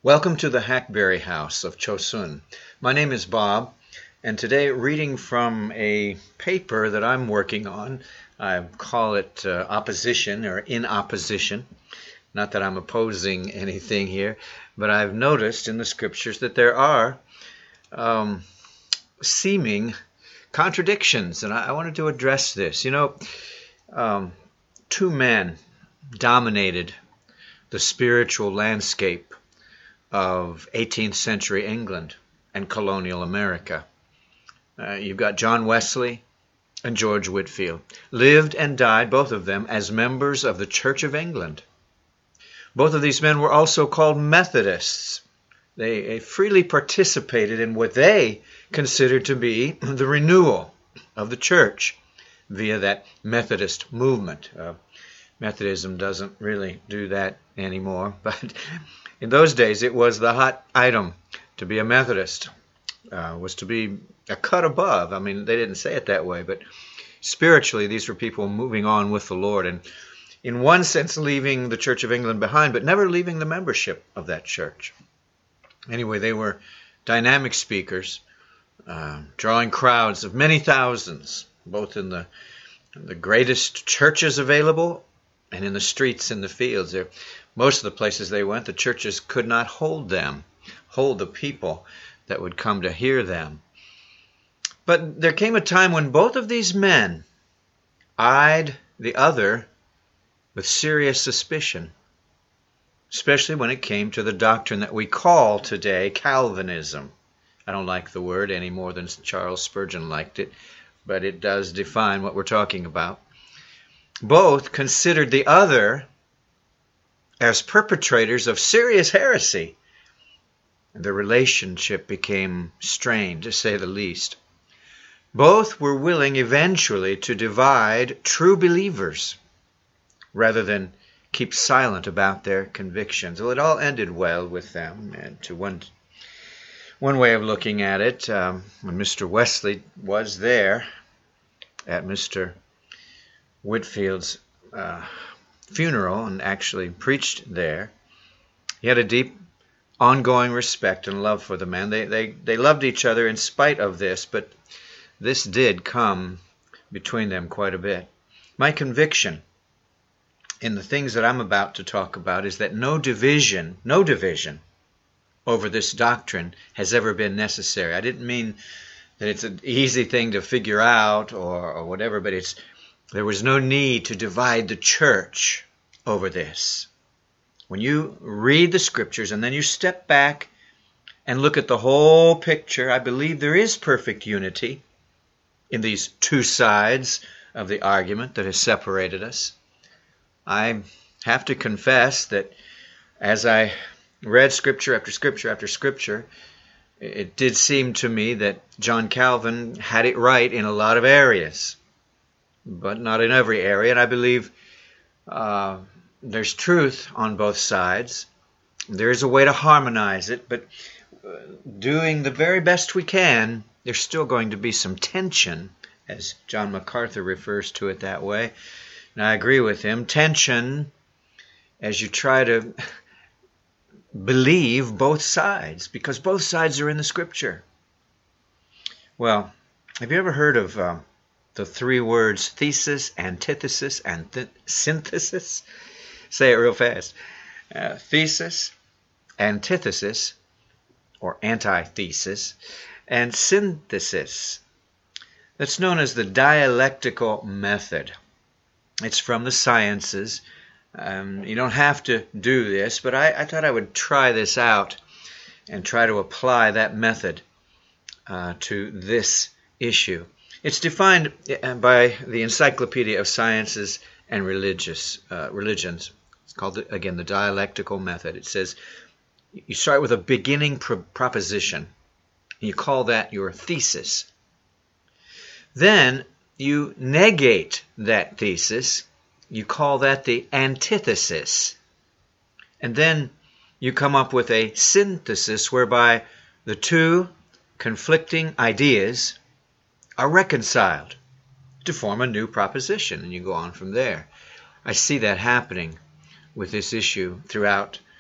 Welcome to the Hackberry House of Chosun. My name is Bob, and today reading from a paper that I'm working on. I call it Opposition or In Opposition. Not that I'm opposing anything here, but I've noticed in the scriptures that there are seeming contradictions, and I wanted to address this. Two men dominated the spiritual landscape of 18th century England and colonial America. You've got John Wesley and George Whitefield. Lived and died, both of them, as members of the Church of England. Both of these men were also called Methodists. They freely participated in what they considered to be the renewal of the church via that Methodist movement. Methodism doesn't really do that anymore, but in those days it was the hot item to be a Methodist, was to be a cut above. I mean, they didn't say it that way, but spiritually these were people moving on with the Lord and in one sense leaving the Church of England behind, but never leaving the membership of that church. Anyway, they were dynamic speakers, drawing crowds of many thousands, both in the greatest churches available and in the streets and the fields. Most of the places they went, the churches could not hold the people that would come to hear them. But there came a time when both of these men eyed the other with serious suspicion, especially when it came to the doctrine that we call today Calvinism. I don't like the word any more than Charles Spurgeon liked it, but it does define what we're talking about. Both considered the other as perpetrators of serious heresy. The relationship became strained, to say the least. Both were willing eventually to divide true believers rather than keep silent about their convictions. Well, it all ended well with them. And to one way of looking at it, when Mr. Wesley was there at Mr. Whitefield's funeral and actually preached there, he had a deep, ongoing respect and love for the man. They loved each other in spite of this, but this did come between them quite a bit. My conviction in the things that I'm about to talk about is that no division over this doctrine has ever been necessary. I didn't mean that it's an easy thing to figure out or whatever, but there was no need to divide the church over this. When you read the scriptures and then you step back and look at the whole picture, I believe there is perfect unity in these two sides of the argument that has separated us. I have to confess that as I read scripture after scripture after scripture, it did seem to me that John Calvin had it right in a lot of areas, but not in every area. And I believe there's truth on both sides. There is a way to harmonize it, but doing the very best we can, there's still going to be some tension, as John MacArthur refers to it that way. And I agree with him. Tension as you try to believe both sides, because both sides are in the scripture. Well, have you ever heard of the three words thesis, antithesis, and synthesis? Say it real fast. Thesis, antithesis, or antithesis, and synthesis. That's known as the dialectical method. It's from the sciences. You don't have to do this, but I thought I would try this out and try to apply that method to this issue. It's defined by the Encyclopedia of Sciences and Religions. It's called, again, the dialectical method. It says you start with a beginning proposition. You call that your thesis. Then you negate that thesis. You call that the antithesis. And then you come up with a synthesis whereby the two conflicting ideas are reconciled to form a new proposition, and you go on from there. I see that happening with this issue throughout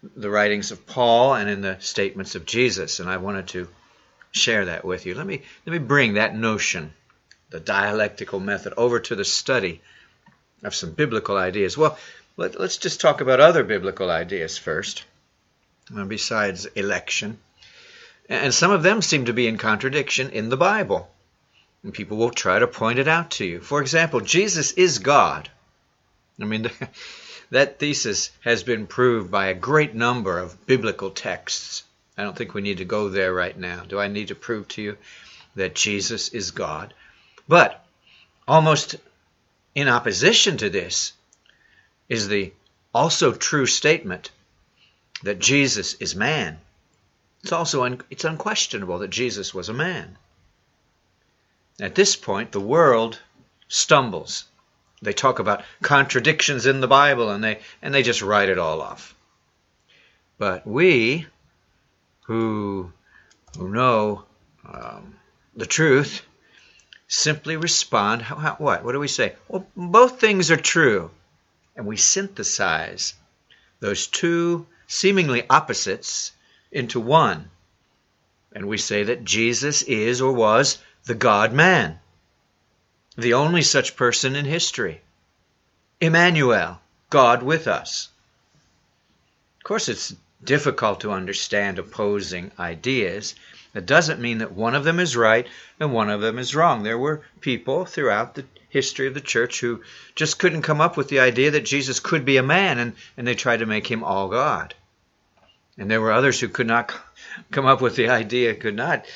the writings of Paul and in the statements of Jesus, and I wanted to share that with you. Let me bring that notion, the dialectical method, over to the study of some biblical ideas. Well, let's just talk about other biblical ideas first, besides election. And some of them seem to be in contradiction in the Bible. And people will try to point it out to you. For example, Jesus is God. I mean, that thesis has been proved by a great number of biblical texts. I don't think we need to go there right now. Do I need to prove to you that Jesus is God? But almost in opposition to this is the also true statement that Jesus is man. It's unquestionable that Jesus was a man. At this point, the world stumbles. They talk about contradictions in the Bible, and they just write it all off. But we who know the truth simply respond. What do we say? Well, both things are true. And we synthesize those two seemingly opposites into one. And we say that Jesus is or was the God-man, the only such person in history. Emmanuel, God with us. Of course, it's difficult to understand opposing ideas. That doesn't mean that one of them is right and one of them is wrong. There were people throughout the history of the church who just couldn't come up with the idea that Jesus could be a man, and they tried to make him all God. And there were others who could not come up with the idea, could not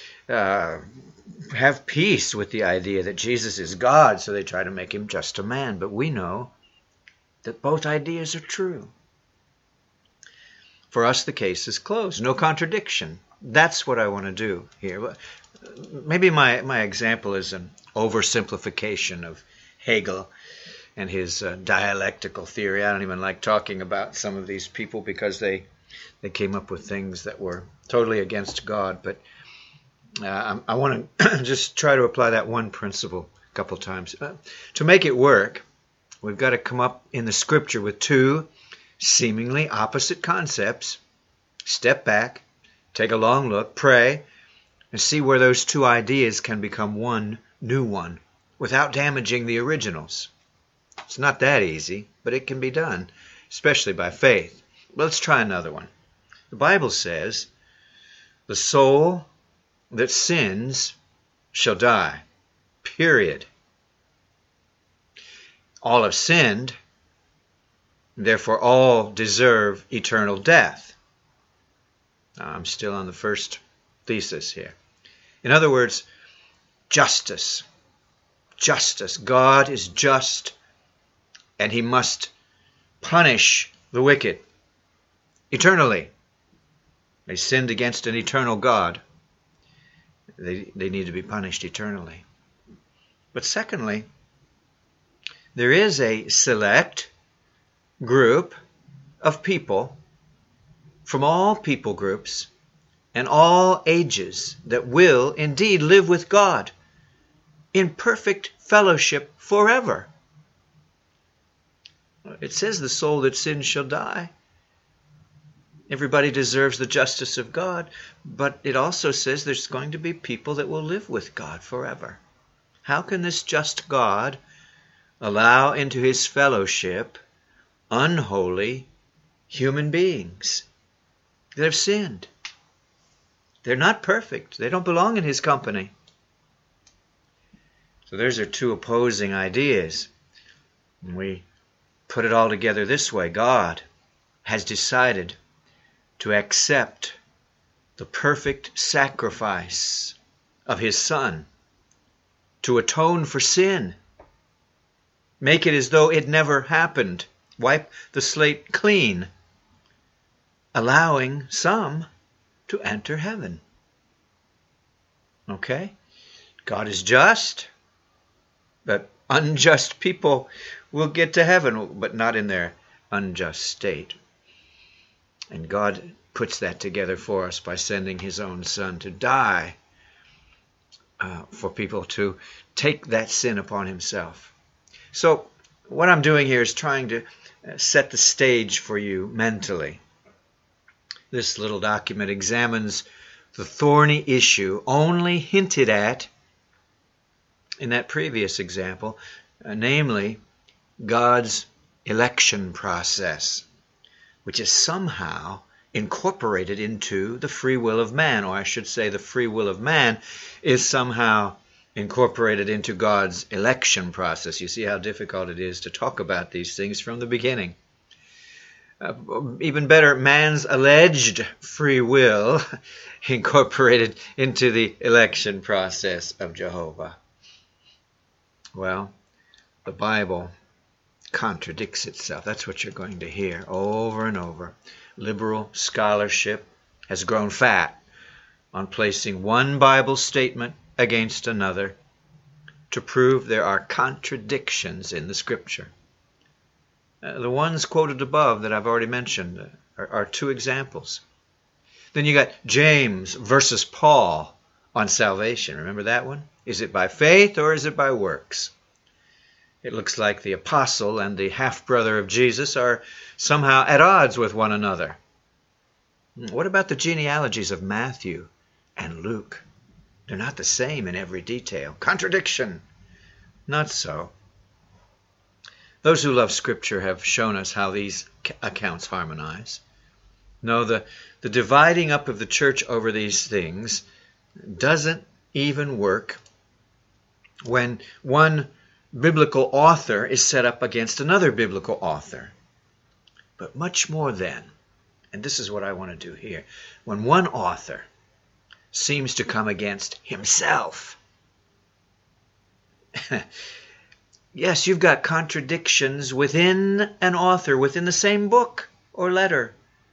have peace with the idea that Jesus is God, so they try to make him just a man. But we know that both ideas are true. For us, the case is closed. No contradiction. That's what I want to do here. Maybe my example is an oversimplification of Hegel and his dialectical theory. I don't even like talking about some of these people because they came up with things that were totally against God. But I want to just try to apply that one principle a couple times. To make it work, we've got to come up in the Scripture with two seemingly opposite concepts. Step back, take a long look, pray, and see where those two ideas can become one new one without damaging the originals. It's not that easy, but it can be done, especially by faith. Let's try another one. The Bible says, the soul that sins shall die. Period. All have sinned, therefore all deserve eternal death. Now, I'm still on the first thesis here. In other words, justice. Justice. God is just, and he must punish the wicked eternally. They sinned against an eternal God. They need to be punished eternally. But secondly, there is a select group of people from all people groups and all ages that will indeed live with God in perfect fellowship forever. It says the soul that sins shall die. Everybody deserves the justice of God, but it also says there's going to be people that will live with God forever. How can this just God allow into his fellowship unholy human beings that have sinned? They're not perfect. They don't belong in his company. So those are two opposing ideas. And we put it all together this way. God has decided to accept the perfect sacrifice of his Son to atone for sin. Make it as though it never happened. Wipe the slate clean, allowing some to enter heaven. Okay? God is just, but unjust people will get to heaven, but not in their unjust state. And God puts that together for us by sending his own Son to die for people to take that sin upon himself. So what I'm doing here is trying to set the stage for you mentally. This little document examines the thorny issue only hinted at in that previous example, namely God's election process, which is somehow incorporated into the free will of man, or I should say the free will of man is somehow incorporated into God's election process. You see how difficult it is to talk about these things from the beginning. Even better, man's alleged free will incorporated into the election process of Jehovah. Well, the Bible contradicts itself. That's what you're going to hear over and over. Liberal scholarship has grown fat on placing one Bible statement against another to prove there are contradictions in the Scripture. The ones quoted above that I've already mentioned are two examples. Then you got James versus Paul on salvation. Remember that one? Is it by faith or is it by works? It looks like the apostle and the half-brother of Jesus are somehow at odds with one another. What about the genealogies of Matthew and Luke? They're not the same in every detail. Contradiction. Not so. Those who love Scripture have shown us how these accounts harmonize. No, the dividing up of the church over these things doesn't even work when one biblical author is set up against another biblical author. But much more then, and this is what I want to do here, when one author seems to come against himself. Yes, you've got contradictions within an author, within the same book or letter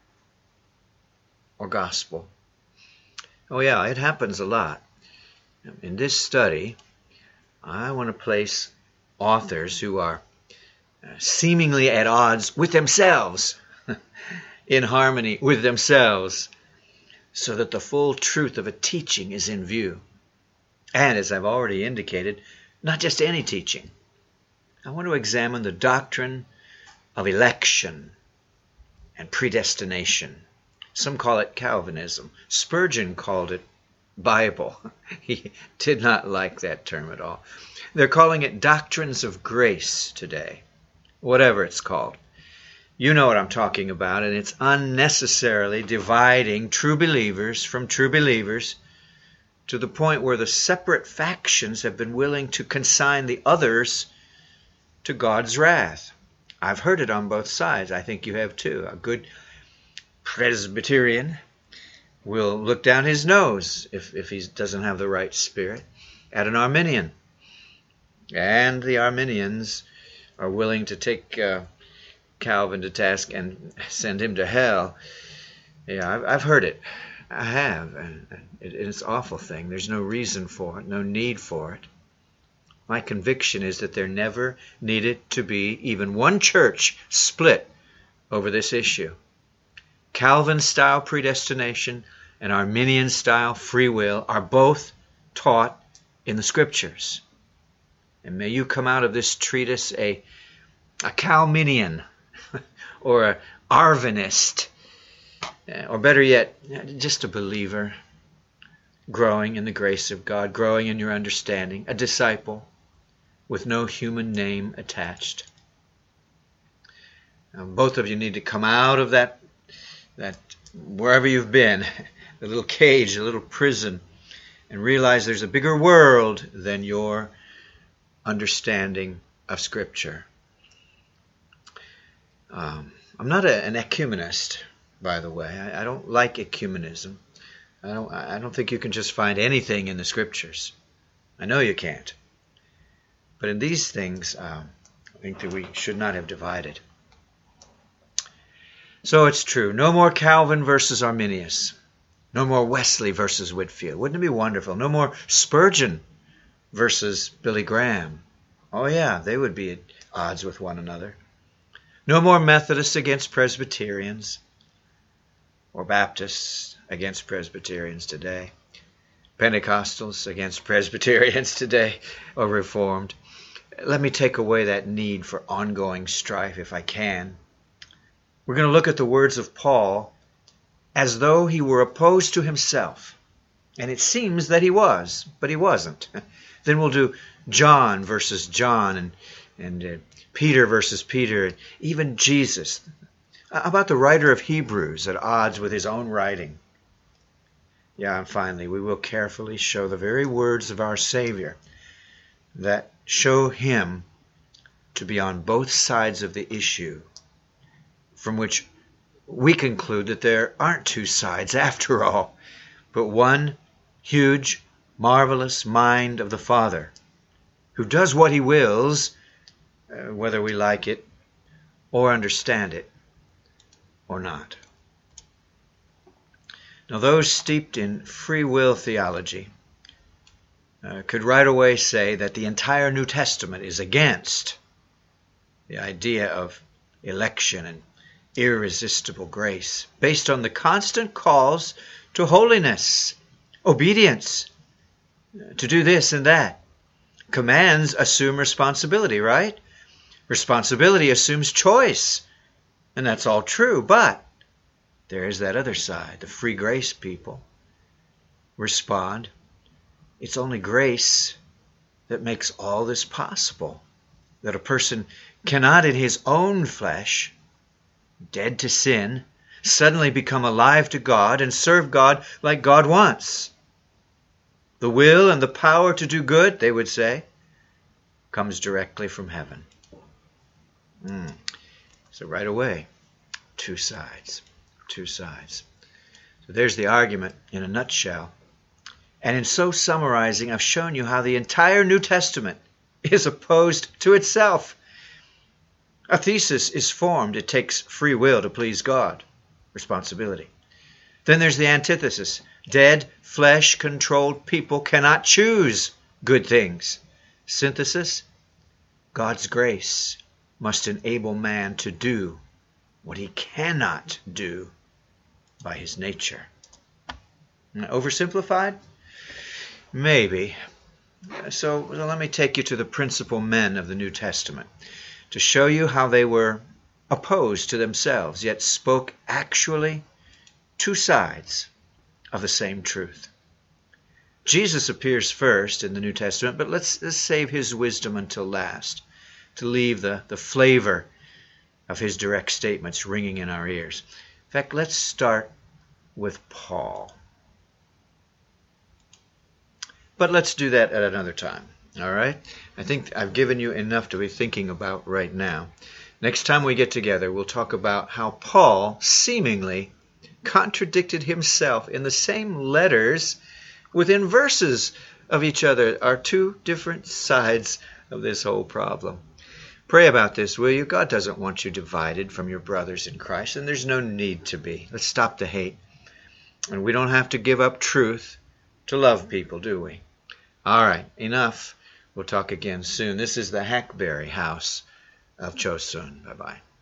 or gospel. Oh yeah, it happens a lot. In this study, I want to place authors who are seemingly at odds with themselves, in harmony with themselves, so that the full truth of a teaching is in view. And as I've already indicated, not just any teaching. I want to examine the doctrine of election and predestination. Some call it Calvinism. Spurgeon called it Bible. He did not like that term at all. They're calling it doctrines of grace today, whatever it's called. You know what I'm talking about, and it's unnecessarily dividing true believers from true believers to the point where the separate factions have been willing to consign the others to God's wrath. I've heard it on both sides. I think you have too. A good Presbyterian will look down his nose if he doesn't have the right spirit at an Arminian. And the Arminians are willing to take Calvin to task and send him to hell. Yeah, I've heard it. I have. And it's an awful thing. There's no reason for it, no need for it. My conviction is that there never needed to be even one church split over this issue. Calvin-style predestination and Arminian-style free will are both taught in the Scriptures. And may you come out of this treatise a Calminian or an Arvinist, or better yet, just a believer, growing in the grace of God, growing in your understanding, a disciple with no human name attached. Now, both of you need to come out of that wherever you've been, the little cage, the little prison, and realize there's a bigger world than your understanding of Scripture. I'm not an ecumenist, by the way. I don't like ecumenism. I don't think you can just find anything in the Scriptures. I know you can't. But in these things, I think that we should not have divided. So it's true. No more Calvin versus Arminius. No more Wesley versus Whitefield. Wouldn't it be wonderful? No more Spurgeon versus Billy Graham. Oh yeah, they would be at odds with one another. No more Methodists against Presbyterians or Baptists against Presbyterians today. Pentecostals against Presbyterians today, or Reformed. Let me take away that need for ongoing strife if I can. We're going to look at the words of Paul as though he were opposed to himself. And it seems that he was, but he wasn't. Then we'll do John versus John, and Peter versus Peter, and even Jesus. About the writer of Hebrews at odds with his own writing. Yeah, and finally, we will carefully show the very words of our Savior that show him to be on both sides of the issue, from which we conclude that there aren't two sides after all, but one huge, marvelous mind of the Father, who does what he wills, whether we like it or understand it or not. Now, those steeped in free will theology could right away say that the entire New Testament is against the idea of election and irresistible grace, based on the constant calls to holiness, obedience, to do this and that. Commands assume responsibility, right? Responsibility assumes choice, and that's all true, but there is that other side. The free grace people respond, it's only grace that makes all this possible, that a person cannot in his own flesh, dead to sin, suddenly become alive to God and serve God like God wants. The will and the power to do good, they would say, comes directly from heaven. So right away, two sides. Two sides. So there's the argument in a nutshell. And in so summarizing, I've shown you how the entire New Testament is opposed to itself. A thesis is formed. It takes free will to please God. Responsibility. Then there's the antithesis. Dead, flesh-controlled people cannot choose good things. Synthesis. God's grace must enable man to do what he cannot do by his nature. Oversimplified? Maybe. So let me take you to the principal men of the New Testament to show you how they were opposed to themselves, yet spoke actually two sides of the same truth. Jesus appears first in the New Testament, but let's save his wisdom until last, to leave the flavor of his direct statements ringing in our ears. In fact, let's start with Paul. But let's do that at another time, all right? I think I've given you enough to be thinking about right now. Next time we get together, we'll talk about how Paul seemingly contradicted himself in the same letters within verses of each other, are two different sides of this whole problem. Pray about this, will you? God doesn't want you divided from your brothers in Christ, and there's no need to be. Let's stop the hate. And we don't have to give up truth to love people, do we? All right, enough. We'll talk again soon. This is the Hackberry House of Chosun. Bye-bye.